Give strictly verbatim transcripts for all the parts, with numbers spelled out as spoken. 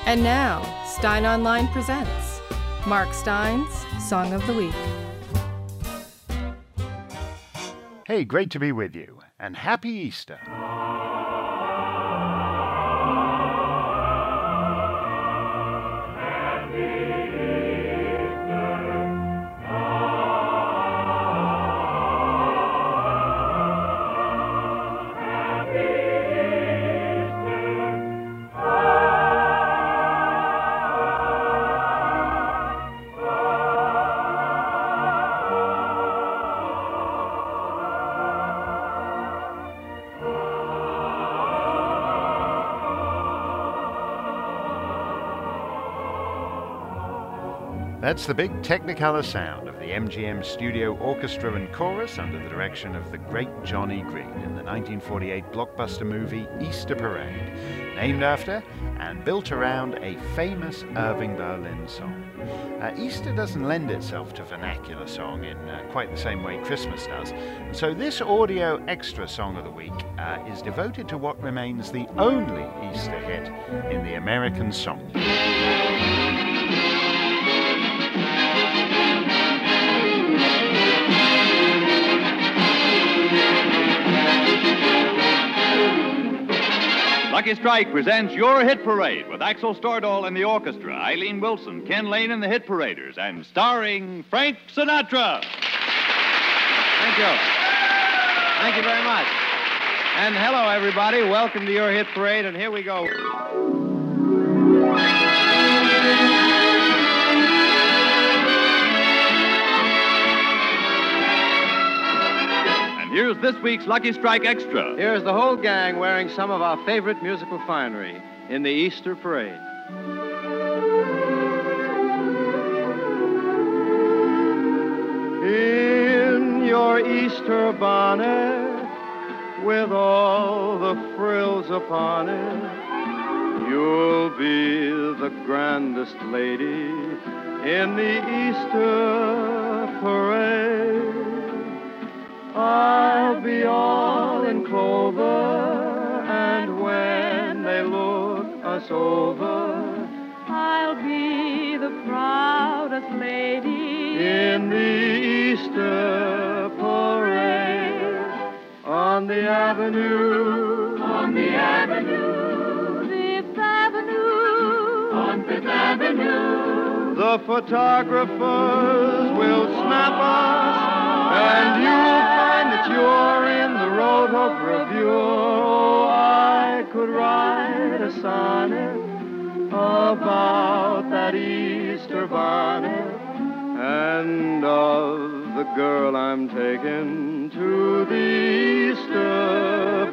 And now, Stein Online presents Mark Stein's Song of the Week. Hey, great to be with you, and happy Easter. That's the big Technicolor sound of the M G M Studio Orchestra and Chorus under the direction of the great Johnny Green in the nineteen forty-eight blockbuster movie Easter Parade, named after and built around a famous Irving Berlin song. Uh, Easter doesn't lend itself to vernacular song in uh, quite the same way Christmas does, and so this audio extra song of the week uh, is devoted to what remains the only Easter hit in the American song. Lucky Strike presents Your Hit Parade with Axel Stordahl and the orchestra, Eileen Wilson, Ken Lane and the Hit Paraders, and starring Frank Sinatra. Thank you. Thank you very much. And hello, everybody. Welcome to Your Hit Parade, and here we go. Here's this week's Lucky Strike Extra. Here's the whole gang wearing some of our favorite musical finery in the Easter Parade. In your Easter bonnet, with all the frills upon it, you'll be the grandest lady in the Easter Parade. I'll be all in clover, and when they look us over, I'll be the proudest lady in the Easter Parade. On the avenue, on the avenue, Fifth Avenue, on Fifth Avenue, the photographers will snap us, and you'll find that you're in the Road Hope Review. Oh, I could write a sonnet about that Easter bonnet and of the girl I'm taking to the Easter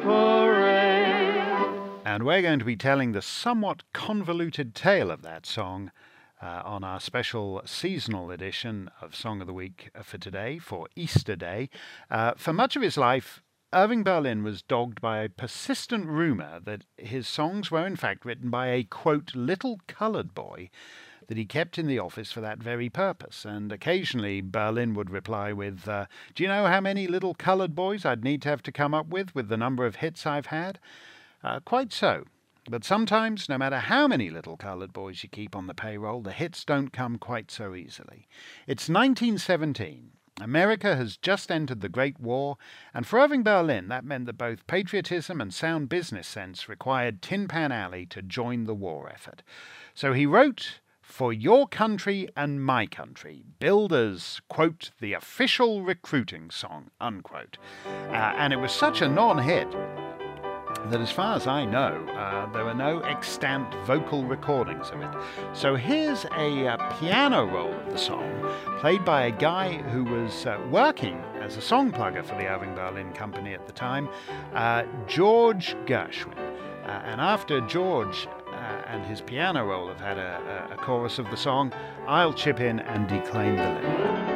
Parade. And we're going to be telling the somewhat convoluted tale of that song Uh, on our special seasonal edition of Song of the Week for today, for Easter Day. Uh, for much of his life, Irving Berlin was dogged by a persistent rumor that his songs were in fact written by a, quote, little colored boy that he kept in the office for that very purpose. And occasionally Berlin would reply with, uh, do you know how many little colored boys I'd need to have to come up with, with the number of hits I've had? Uh, quite so. But sometimes, no matter how many little colored boys you keep on the payroll, the hits don't come quite so easily. It's nineteen seventeen. America has just entered the Great War, and for Irving Berlin, that meant that both patriotism and sound business sense required Tin Pan Alley to join the war effort. So he wrote For Your Country and My Country, billed as, quote, the official recruiting song, unquote. Uh, and it was such a non-hit that as far as I know, uh, there were no extant vocal recordings of it. So here's a uh, piano roll of the song, played by a guy who was uh, working as a song plugger for the Irving Berlin Company at the time, uh, George Gershwin. Uh, and after George uh, and his piano roll have had a, a, a chorus of the song, I'll chip in and declaim the lyric.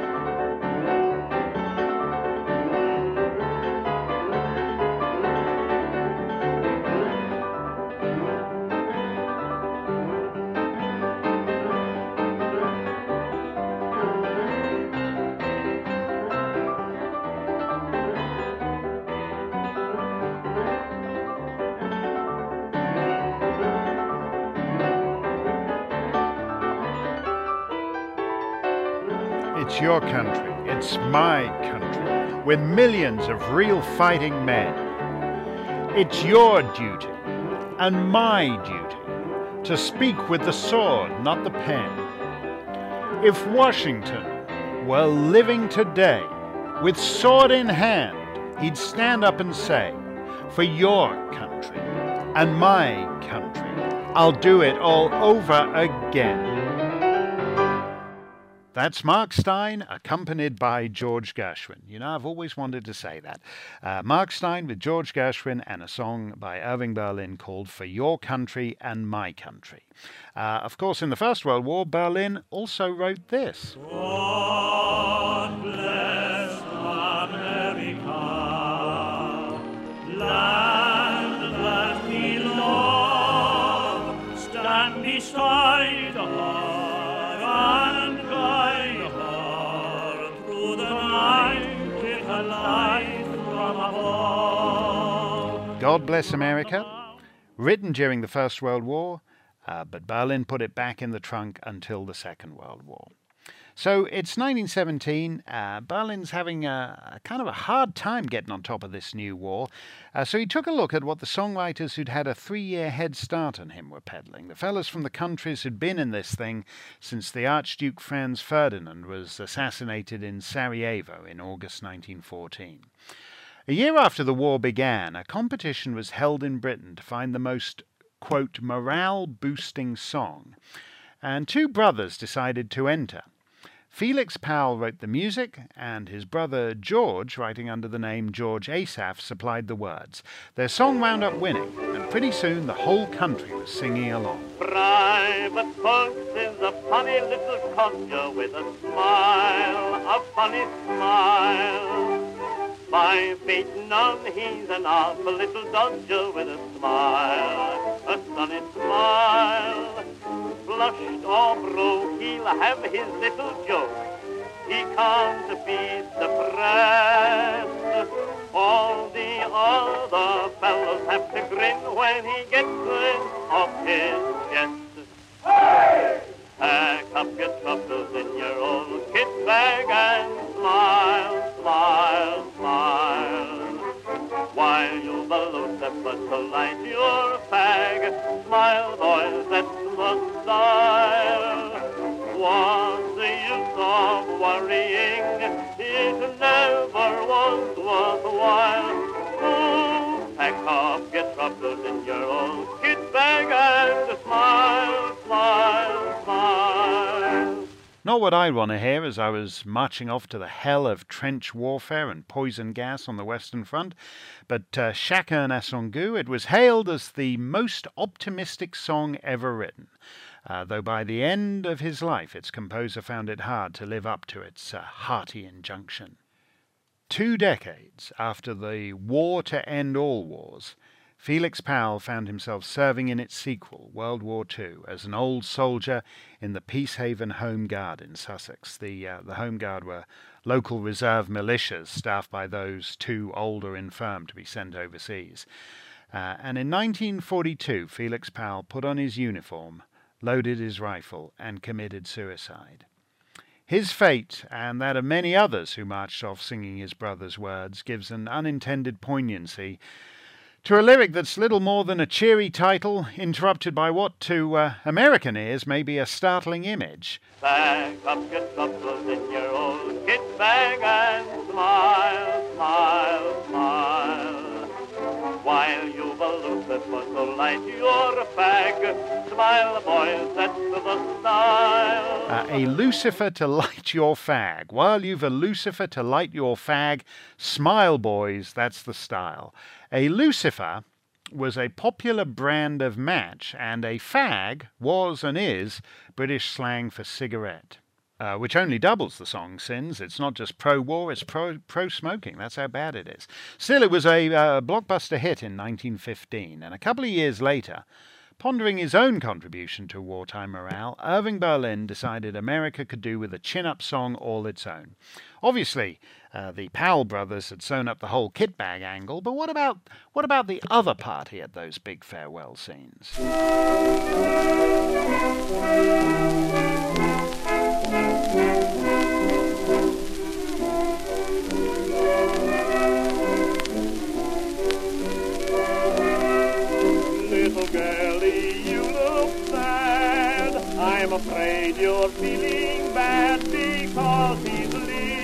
It's your country, it's my country, with millions of real fighting men. It's your duty and my duty to speak with the sword, not the pen. If Washington were living today, with sword in hand, he'd stand up and say, for your country and my country, I'll do it all over again. That's Mark Stein, accompanied by George Gershwin. You know, I've always wanted to say that. Uh, Mark Stein with George Gershwin and a song by Irving Berlin called For Your Country and My Country. Uh, of course, in the First World War, Berlin also wrote this. God bless America, land that we love, stand beside her. God Bless America, written during the First World War, uh, but Berlin put it back in the trunk until the Second World War. So it's nineteen seventeen, uh, Berlin's having a, a kind of a hard time getting on top of this new war, uh, so he took a look at what the songwriters who'd had a three-year head start on him were peddling, the fellas from the countries who'd been in this thing since the Archduke Franz Ferdinand was assassinated in Sarajevo in August nineteen fourteen. A year after the war began, a competition was held in Britain to find the most, quote, morale-boosting song, and two brothers decided to enter. Felix Powell wrote the music, and his brother George, writing under the name George Asaph, supplied the words. Their song wound up winning, and pretty soon the whole country was singing along. Private Folks is a funny little codger with a smile, a funny smile. By fate none, he's an awful little dodger with a smile, a sunny smile. Flushed or broke, he'll have his little joke. He can't be suppressed. All the other fellows have to grin when he gets wind of his chest. Hey! Pack up your troubles in your old kit bag and smile, smile, smile. While you balloon them but to light your fag, smile, boys, that's the style. What's the use of worrying? It never was worthwhile. Oh, pack up your troubles in your old kit bag and smile, smile, smile. Not what I want to hear as I was marching off to the hell of trench warfare and poison gas on the Western Front, but uh, Chacun a son goût, it was hailed as the most optimistic song ever written, uh, though by the end of his life its composer found it hard to live up to its uh, hearty injunction. Two decades after the war to end all wars, Felix Powell found himself serving in its sequel, World War Two, as an old soldier in the Peacehaven Home Guard in Sussex. The, uh, the Home Guard were local reserve militias staffed by those too old or infirm to be sent overseas. Uh, and in nineteen forty-two, Felix Powell put on his uniform, loaded his rifle, and committed suicide. His fate, and that of many others who marched off singing his brother's words, gives an unintended poignancy to a lyric that's little more than a cheery title, interrupted by what to uh, American ears may be a startling image. Pack up your troubles in your old kit bag and smile, smile, smile. While you've a Lucifer to light your fag, smile, boys, that's the style. Uh, a Lucifer to light your fag. While you've a Lucifer to light your fag, smile, boys, that's the style. A Lucifer was a popular brand of match, and a fag was and is British slang for cigarette, uh, which only doubles the song sins. It's not just pro-war, it's pro, pro-smoking. That's how bad it is. Still, it was a uh, blockbuster hit in nineteen fifteen, and a couple of years later, pondering his own contribution to wartime morale, Irving Berlin decided America could do with a chin-up song all its own. Obviously, uh, the Powell brothers had sewn up the whole kit bag angle, but what about what about the other party at those big farewell scenes? girlie, you look sad. I'm afraid you're feeling bad because he's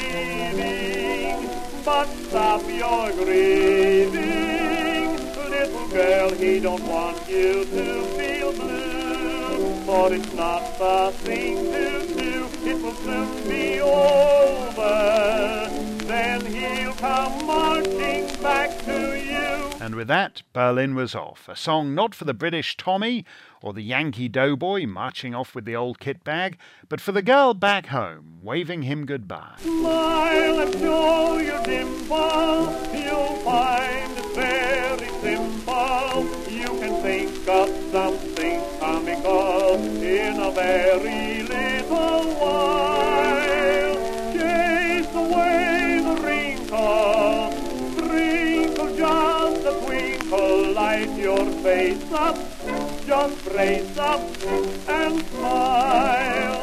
leaving. But stop your grieving, little girl, he don't want you to feel blue. For it's not the thing to do, it will soon be over. Then he'll come marching back to you. And with that, Berlin was off. A song not for the British Tommy or the Yankee doughboy marching off with the old kit bag, but for the girl back home, waving him goodbye. Smile and show your dimple, you'll find it very simple. You can think of something comical in a very little while. Chase away the wrinkle, sprinkle just a twinkle, light your face up, just brace up and smile.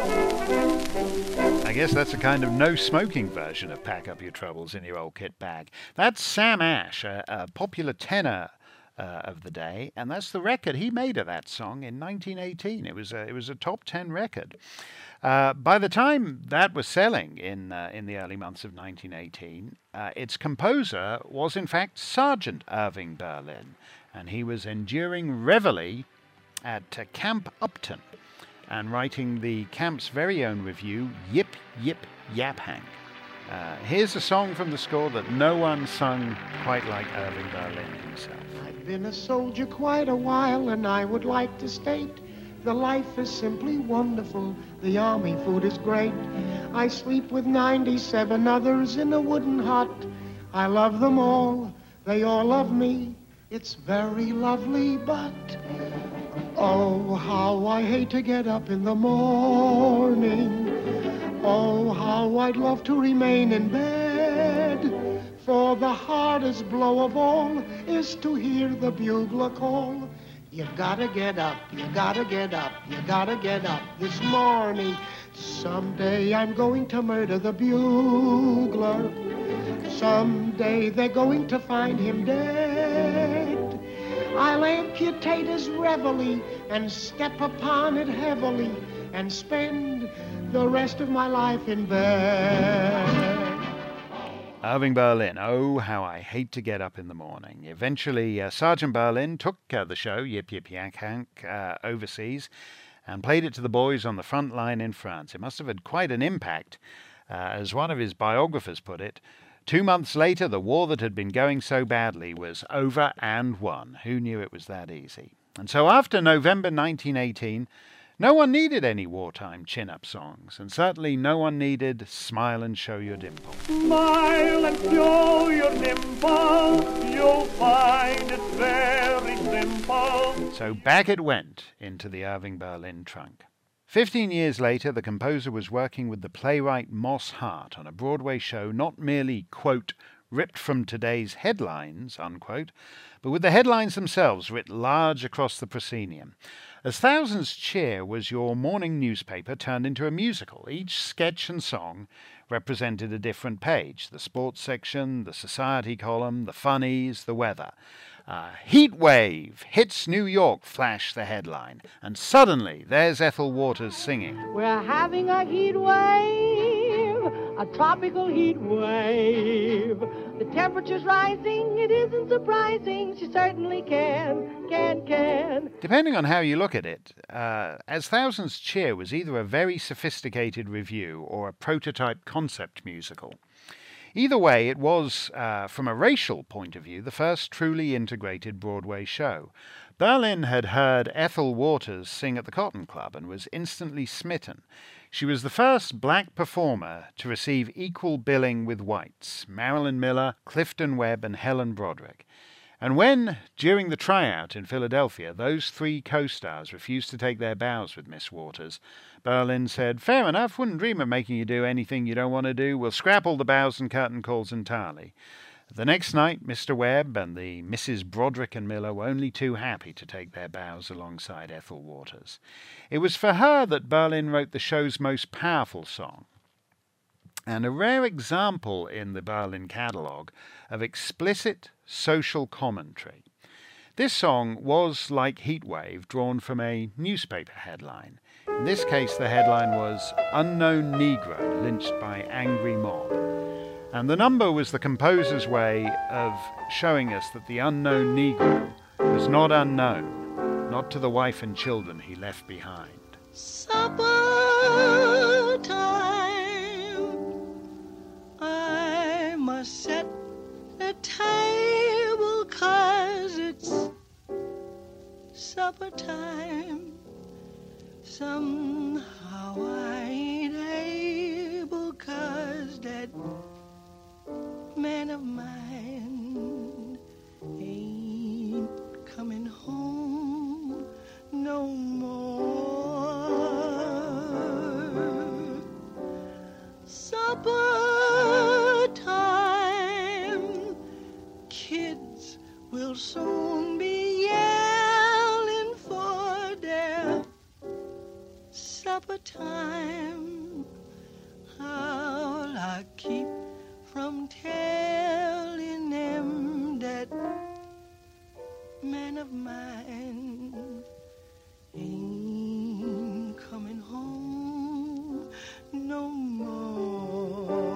I guess that's a kind of no-smoking version of Pack Up Your Troubles in Your Old Kit Bag. That's Sam Ash, a, a popular tenor uh, of the day, and that's the record he made of that song in nineteen eighteen. It was a, it was a top ten record. Uh, by the time that was selling in uh, in the early months of nineteen eighteen, uh, its composer was in fact Sergeant Irving Berlin, and he was enduring reveille at uh, Camp Upton and writing the camp's very own review, Yip Yip Yap Hank. Uh, here's a song from the score that no one sung quite like Irving Berlin himself. I've been a soldier quite a while, and I would like to state the life is simply wonderful. The army food is great. I sleep with ninety-seven others in a wooden hut. I love them all. They all love me. It's very lovely, but oh, how I hate to get up in the morning. Oh, how I'd love to remain in bed. For the hardest blow of all is to hear the bugler call. You gotta get up, you gotta get up, you gotta get up this morning. Someday I'm going to murder the bugler. Someday they're going to find him dead. I'll amputate his reveille and step upon it heavily and spend the rest of my life in bed. Irving Berlin, oh, how I hate to get up in the morning. Eventually, uh, Sergeant Berlin took uh, the show, Yip Yip Yak Hank, uh, overseas and played it to the boys on the front line in France. It must have had quite an impact. Uh, as one of his biographers put it, two months later, the war that had been going so badly was over and won. Who knew it was that easy? And so after November nineteen eighteen, no one needed any wartime chin-up songs, and certainly no one needed Smile and Show Your Dimple. Smile and show your dimple, you'll find it very simple. So back it went into the Irving Berlin trunk. Fifteen years later, the composer was working with the playwright Moss Hart on a Broadway show not merely, quote, ripped from today's headlines, unquote, but with the headlines themselves writ large across the proscenium. As Thousands Cheer was your morning newspaper turned into a musical. Each sketch and song represented a different page. The sports section, the society column, the funnies, the weather. Uh, heat wave hits New York, flashed the headline. And suddenly, there's Ethel Waters singing. We're having a heat wave, a tropical heat wave. The temperature's rising, it isn't surprising. She certainly can, can, can. Depending on how you look at it, uh, As Thousands Cheer was either a very sophisticated review or a prototype concept musical. Either way, it was, uh, from a racial point of view, the first truly integrated Broadway show. Berlin had heard Ethel Waters sing at the Cotton Club and was instantly smitten. She was the first black performer to receive equal billing with whites, Marilyn Miller, Clifton Webb, and Helen Broderick. And when, during the tryout in Philadelphia, those three co-stars refused to take their bows with Miss Waters, Berlin said, "Fair enough, wouldn't dream of making you do anything you don't want to do. We'll scrap all the bows and curtain calls entirely." The next night, Mister Webb and the Missus Broderick and Miller were only too happy to take their bows alongside Ethel Waters. It was for her that Berlin wrote the show's most powerful song, and a rare example in the Berlin catalogue of explicit social commentary. This song was, like Heatwave, drawn from a newspaper headline. In this case, the headline was Unknown Negro Lynched by Angry Mob. And the number was the composer's way of showing us that the unknown Negro was not unknown, not to the wife and children he left behind. Supper time, I must set the table 'cause it's supper time. Somehow I ain't able 'cause that man of mine ain't coming home no more. Supper time, kids will soon be yelling for their supper time. How'll I keep from telling them that man of mine ain't coming home no more?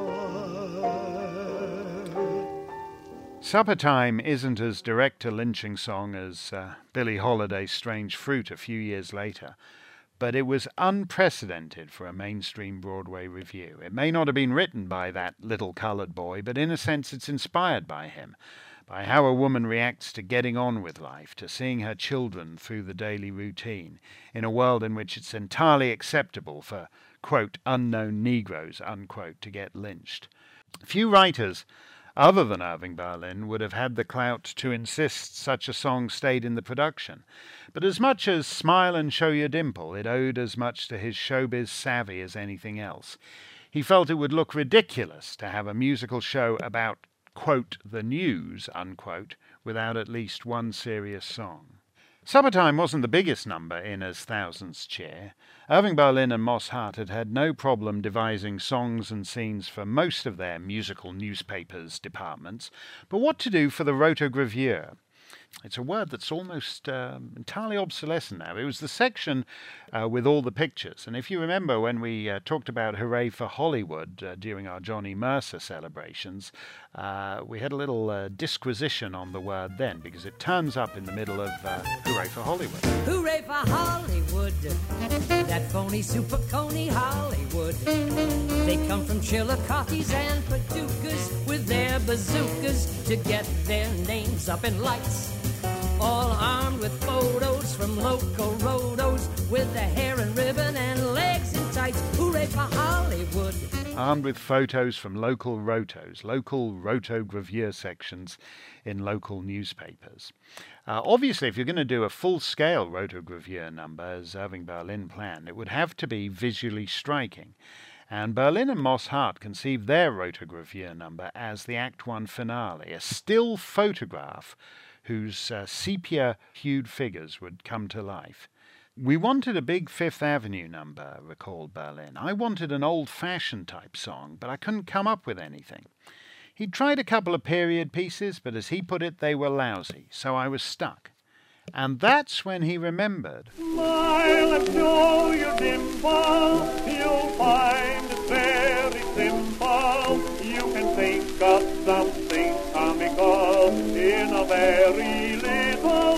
Supper Time isn't as direct a lynching song as uh, Billie Holiday's Strange Fruit a few years later, but it was unprecedented for a mainstream Broadway review. It may not have been written by that little coloured boy, but in a sense it's inspired by him, by how a woman reacts to getting on with life, to seeing her children through the daily routine, in a world in which it's entirely acceptable for, quote, unknown Negroes, unquote, to get lynched. Few writers other than Irving Berlin would have had the clout to insist such a song stayed in the production. But as much as Smile and Show Your Dimple, it owed as much to his showbiz savvy as anything else. He felt it would look ridiculous to have a musical show about, quote, the news, unquote, without at least one serious song. Summertime wasn't the biggest number in As Thousands Cheer. Irving Berlin and Moss Hart had had no problem devising songs and scenes for most of their musical newspapers' departments, but what to do for the rotogravure? It's a word that's almost uh, entirely obsolescent now. It was the section uh, with all the pictures. And if you remember when we uh, talked about Hooray for Hollywood uh, during our Johnny Mercer celebrations, uh, we had a little uh, disquisition on the word then, because it turns up in the middle of uh, Hooray for Hollywood. Hooray for Hollywood, that phony super coney Hollywood. They come from Chillicotes and Paducahs with their bazookas to get their names up in lights. All armed with photos from local rotos with the hair and ribbon and legs in tights. Hooray for Hollywood. Armed with photos from local rotos, local rotogravure sections in local newspapers. Uh, obviously, if you're going to do a full-scale rotogravure number, as Irving Berlin planned, it would have to be visually striking. And Berlin and Moss Hart conceived their rotogravure number as the Act One finale, a still photograph whose uh, sepia-hued figures would come to life. We wanted a big Fifth Avenue number, recalled Berlin. I wanted an old-fashioned type song, but I couldn't come up with anything. He'd tried a couple of period pieces, but as he put it, they were lousy, so I was stuck. And that's when he remembered. Smile and show your dimple, you'll find it very simple. You can think of something comical in a very little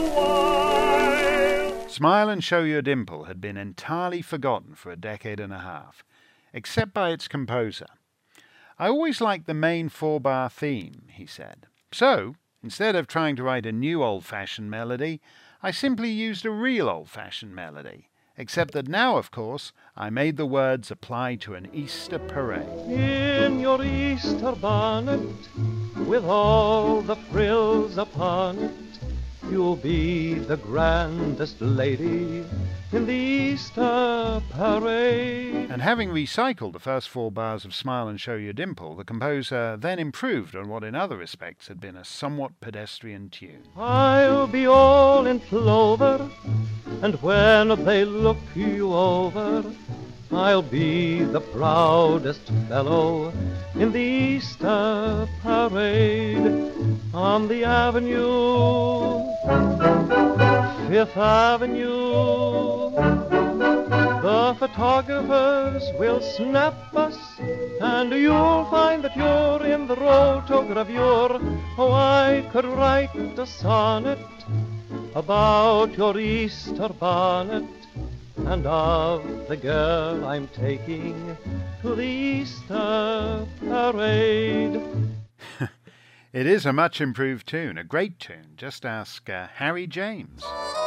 while. Smile and Show Your Dimple had been entirely forgotten for a decade and a half, except by its composer. I always liked the main four-bar theme, he said. So, instead of trying to write a new old-fashioned melody, I simply used a real old-fashioned melody, except that now, of course, I made the words apply to an Easter parade. In your Easter bonnet, with all the frills upon it, you'll be the grandest lady in the Easter parade. And having recycled the first four bars of Smile and Show Your Dimple, the composer then improved on what in other respects had been a somewhat pedestrian tune. I'll be all in clover, and when they look you over, I'll be the proudest fellow in the Easter parade. On the avenue Fifth Avenue, the photographers will snap us, and you'll find that you're in the rotogravure. Oh, I could write a sonnet about your Easter bonnet, and of the girl I'm taking to the Easter parade. It is a much improved tune, a great tune. Just ask uh, Harry James.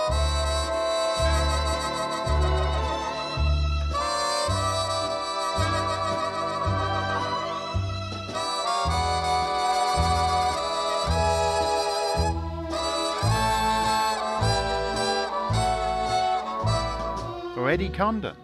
Or Eddie Condon.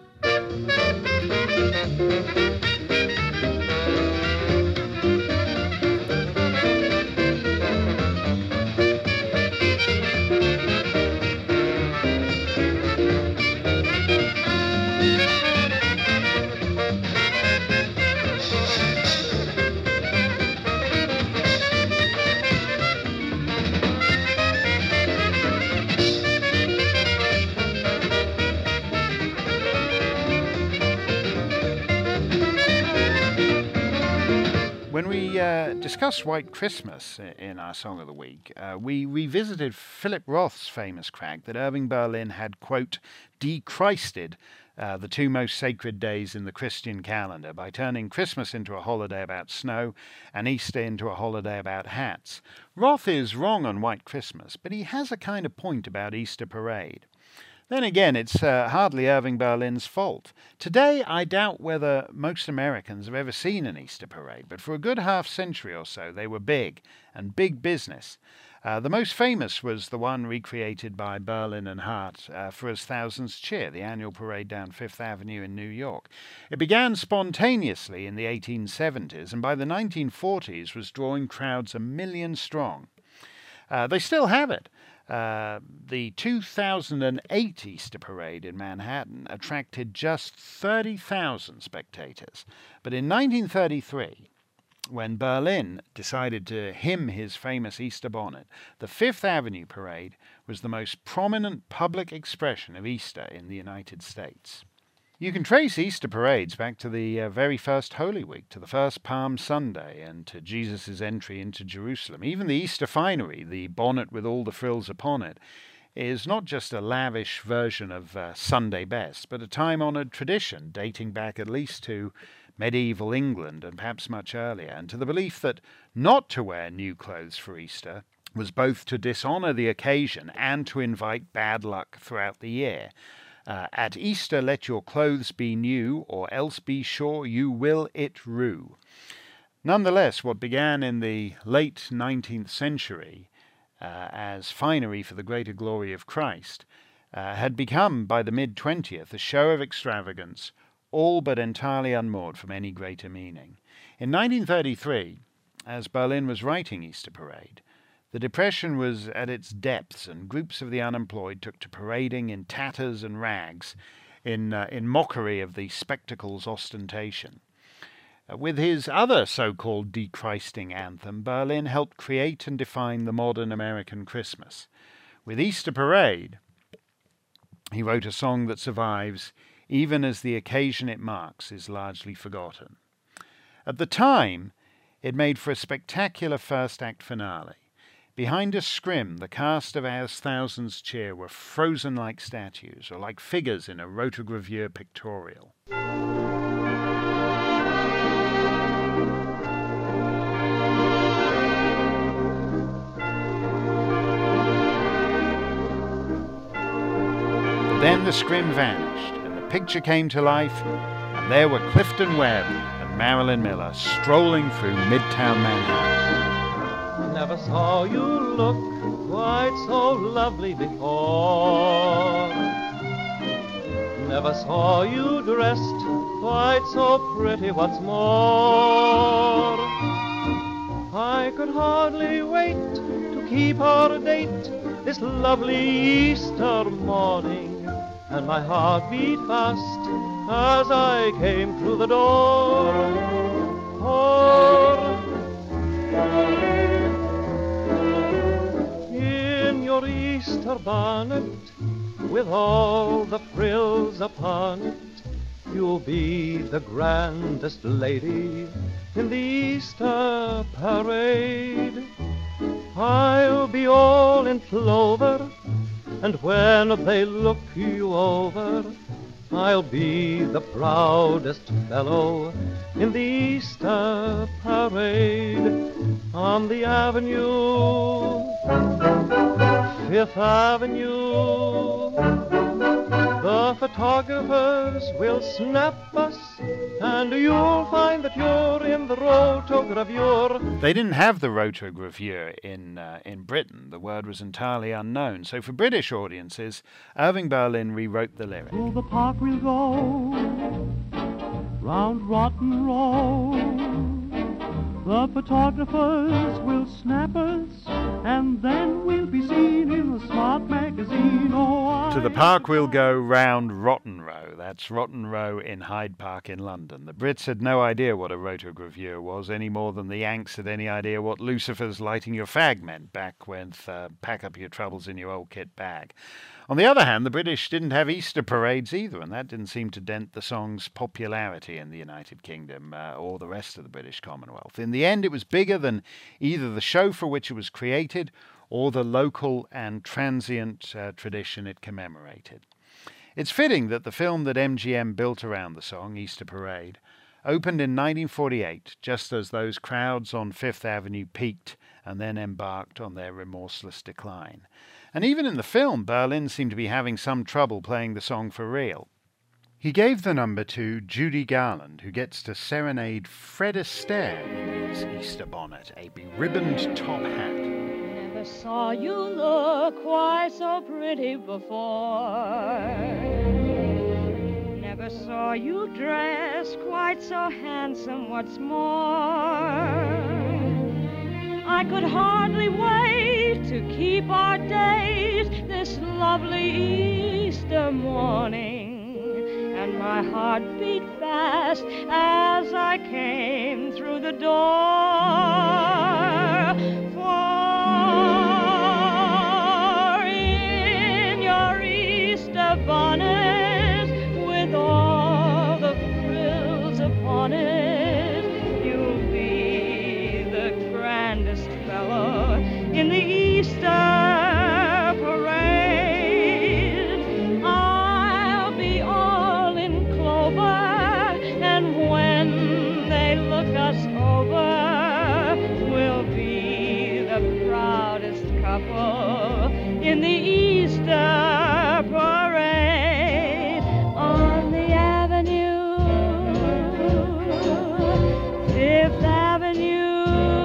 When we uh, discussed White Christmas in our Song of the Week, uh, we revisited Philip Roth's famous crack that Irving Berlin had, quote, de-Christed uh, the two most sacred days in the Christian calendar by turning Christmas into a holiday about snow and Easter into a holiday about hats. Roth is wrong on White Christmas, but he has a kind of point about Easter Parade. Then again, it's uh, hardly Irving Berlin's fault. Today, I doubt whether most Americans have ever seen an Easter parade, but for a good half century or so, they were big, and big business. Uh, the most famous was the one recreated by Berlin and Hart uh, for As Thousands Cheer, the annual parade down Fifth Avenue in New York. It began spontaneously in the eighteen seventies, and by the nineteen forties was drawing crowds a million strong. Uh, they still have it. Uh, the two thousand eight Easter Parade in Manhattan attracted just thirty thousand spectators. But in nineteen thirty-three, when Berlin decided to hymn his famous Easter bonnet, the Fifth Avenue Parade was the most prominent public expression of Easter in the United States. You can trace Easter parades back to the uh, very first Holy Week, to the first Palm Sunday, and to Jesus' entry into Jerusalem. Even the Easter finery, the bonnet with all the frills upon it, is not just a lavish version of uh, Sunday best, but a time-honoured tradition dating back at least to medieval England and perhaps much earlier, and to the belief that not to wear new clothes for Easter was both to dishonour the occasion and to invite bad luck throughout the year. Uh, at Easter let your clothes be new, or else be sure you will it rue. Nonetheless, what began in the late nineteenth century uh, as finery for the greater glory of Christ uh, had become, by the mid-twentieth, a show of extravagance, all but entirely unmoored from any greater meaning. In nineteen thirty-three, as Berlin was writing Easter Parade, the Depression was at its depths, and groups of the unemployed took to parading in tatters and rags in, uh, in mockery of the spectacle's ostentation. Uh, with his other so-called de-Christing anthem, Berlin helped create and define the modern American Christmas. With Easter Parade, he wrote a song that survives even as the occasion it marks is largely forgotten. At the time, it made for a spectacular first-act finale. Behind a scrim, the cast of As Thousands Cheer were frozen like statues, or like figures in a rotogravure pictorial. But then the scrim vanished, and the picture came to life, and there were Clifton Webb and Marilyn Miller strolling through Midtown Manhattan. Never saw you look quite so lovely before. Never saw you dressed quite so pretty what's more. I could hardly wait to keep our date this lovely Easter morning, and my heart beat fast as I came through the door. For in your Easter bonnet with all the frills upon it. You'll be the grandest lady in the Easter parade. I'll be all in clover, and when they look you over, I'll be the proudest fellow in the Easter parade. On the avenue, Fifth Avenue, the photographers will snap us, and you'll find that you're in the rotogravure. They didn't have the rotogravure in uh, in Britain. The word was entirely unknown. So for British audiences, Irving Berlin rewrote the lyric. To the park we'll go, round Rotten Row. The photographers will snap us, and then we'll be seen in the Smart magazine. Oh, I... To the park we'll go round Rotten Row. That's Rotten Row in Hyde Park in London. The Brits had no idea what a rotogravure was, any more than the Yanks had any idea what Lucifer's lighting your fag meant back when uh, pack up your troubles in your old kit bag. On the other hand, the British didn't have Easter parades either, and that didn't seem to dent the song's popularity in the United Kingdom uh, or the rest of the British Commonwealth. In the end, it was bigger than either the show for which it was created or the local and transient uh, tradition it commemorated. It's fitting that the film that M G M built around the song, Easter Parade, opened in nineteen forty-eight, just as those crowds on Fifth Avenue peaked and then embarked on their remorseless decline. And even in the film, Berlin seemed to be having some trouble playing the song for real. He gave the number to Judy Garland, who gets to serenade Fred Astaire in his Easter bonnet, a beribboned top hat. Never saw you look quite so pretty before. Never saw you dress quite so handsome, what's more. I could hardly wait to keep our date this lovely Easter morning, and my heart beat fast as I came through the door. For in your Easter bonnet, with all the frills upon it, you'll be the grandest fellow in the Easter parade. I'll be all in clover, and when they look us over, we'll be the proudest couple in the Easter parade. On the avenue, Fifth Avenue,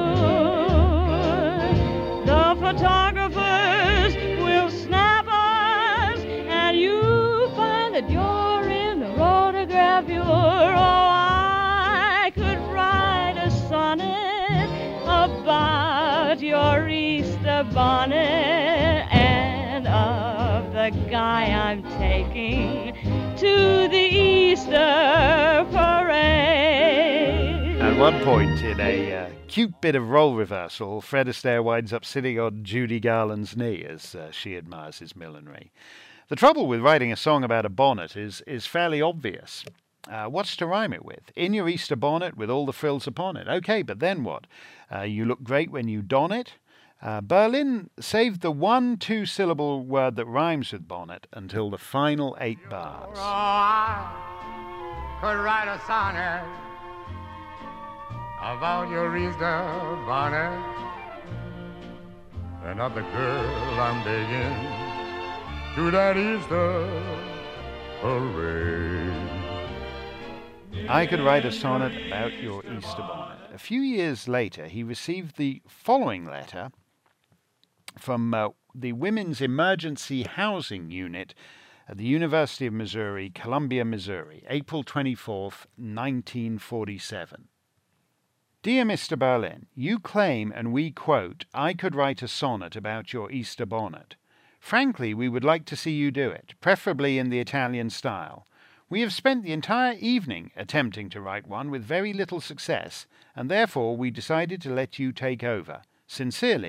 the photographers will snap us, and you find that you're in the rotogravure. Oh, I could write a sonnet about your Easter bonnet and of the guy I'm taking to the Easter parade. At one point in a uh, cute bit of role reversal, Fred Astaire winds up sitting on Judy Garland's knee as uh, she admires his millinery. The trouble with writing a song about a bonnet is, is fairly obvious. Uh, what's to rhyme it with? In your Easter bonnet with all the frills upon it. Okay, but then what? Uh, you look great when you don it. Uh, Berlin saved the one two-syllable word that rhymes with bonnet until the final eight bars. Oh, I could write a sonnet about your Easter bonnet and of the girl I'm digging to that Easter parade. I could write a sonnet about your Easter bonnet. A few years later, he received the following letter from uh, the Women's Emergency Housing Unit at the University of Missouri, Columbia, Missouri, April twenty-fourth, nineteen forty-seven. Dear Mister Berlin, you claim, and we quote, I could write a sonnet about your Easter bonnet. Frankly, we would like to see you do it, preferably in the Italian style. We have spent the entire evening attempting to write one with very little success, and therefore we decided to let you take over. Sincerely,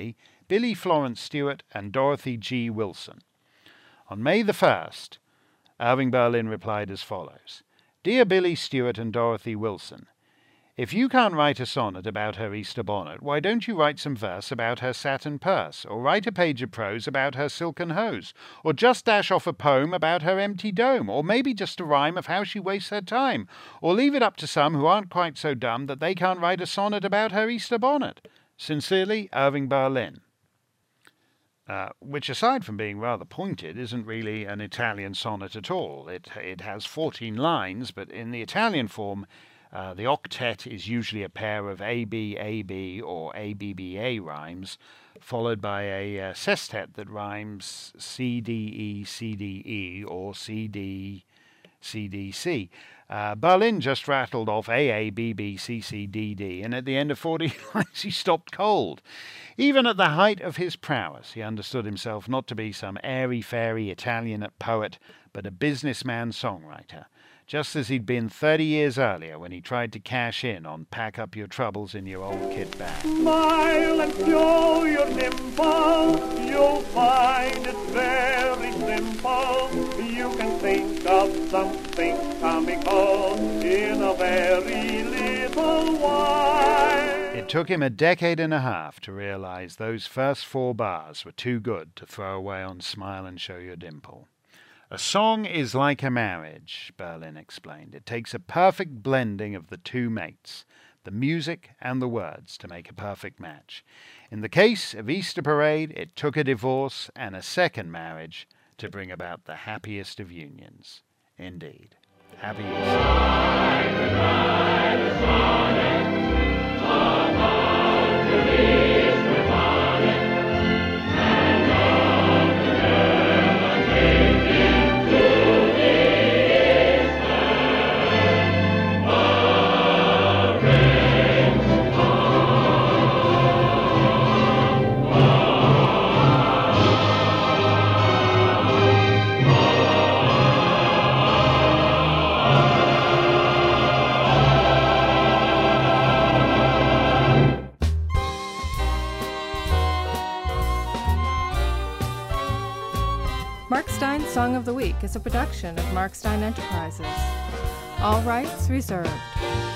Billy Florence Stewart and Dorothy G. Wilson. On May the first, Irving Berlin replied as follows. Dear Billy Stewart and Dorothy Wilson, if you can't write a sonnet about her Easter bonnet, why don't you write some verse about her satin purse, or write a page of prose about her silken hose, or just dash off a poem about her empty dome, or maybe just a rhyme of how she wastes her time, or leave it up to some who aren't quite so dumb that they can't write a sonnet about her Easter bonnet. Sincerely, Irving Berlin. Uh, which, aside from being rather pointed, isn't really an Italian sonnet at all. It, it has fourteen lines, but in the Italian form, Uh, the octet is usually a pair of A B A B or A B B A rhymes, followed by a uh, sestet that rhymes C D E C D E or C D C D C. Uh, Berlin just rattled off A A B B C C D D, and at the end of forty lines he stopped cold. Even at the height of his prowess, he understood himself not to be some airy-fairy Italian poet, but a businessman songwriter, just as he'd been thirty years earlier when he tried to cash in on Pack Up Your Troubles in Your Old Kit Bag. Smile and show your dimple, you'll find it very simple. You can think of something comical in a very little while. It took him a decade and a half to realize those first four bars were too good to throw away on Smile and Show Your Dimple. A song is like a marriage, Berlin explained. It takes a perfect blending of the two mates, the music and the words, to make a perfect match. In the case of Easter Parade, it took a divorce and a second marriage to bring about the happiest of unions. Indeed. Happy Mark Stein's Song of the Week is a production of Mark Stein Enterprises. All rights reserved.